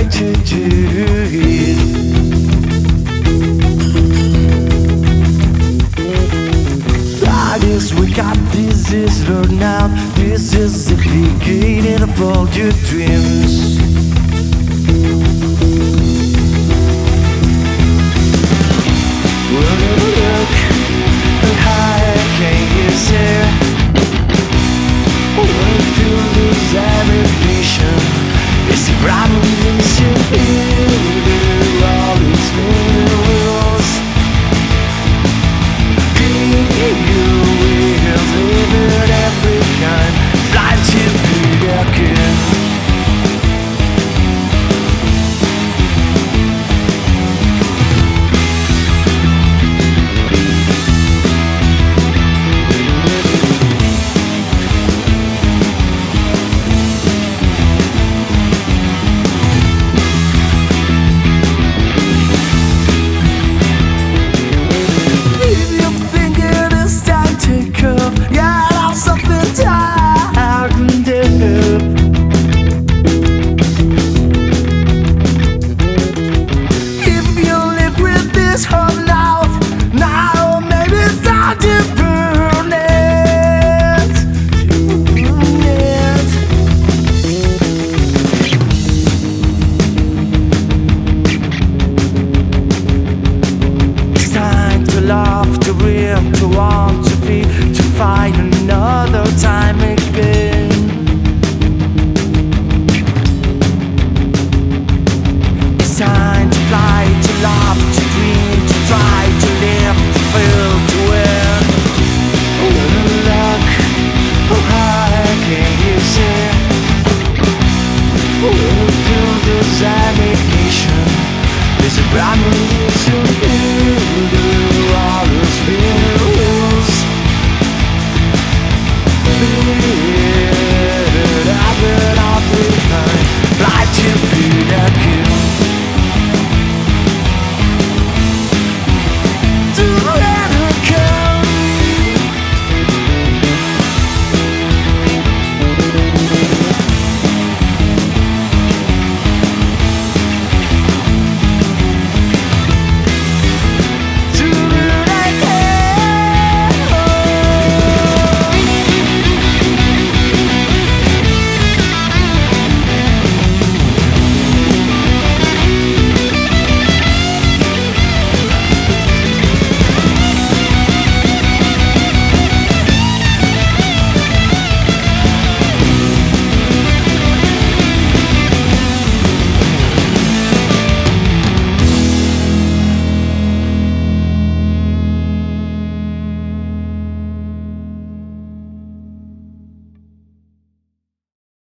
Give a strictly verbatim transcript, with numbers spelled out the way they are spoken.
like to do it. Ah, this we got, this is Lord now. This is the beginning of all your dreams. We'll never look higher, can you see? When you lose ambition, it's the problem is you feel all its minerals. You will live in every kind, fly to be the king. Love to real, to want to be, to fight another time again. It's time to fly, to love, to dream, to try, to live, to feel, to win. Oh, look, oh, high can you see? Oh, feel this animation. There's a brand new to feel. All the spills, I've been off the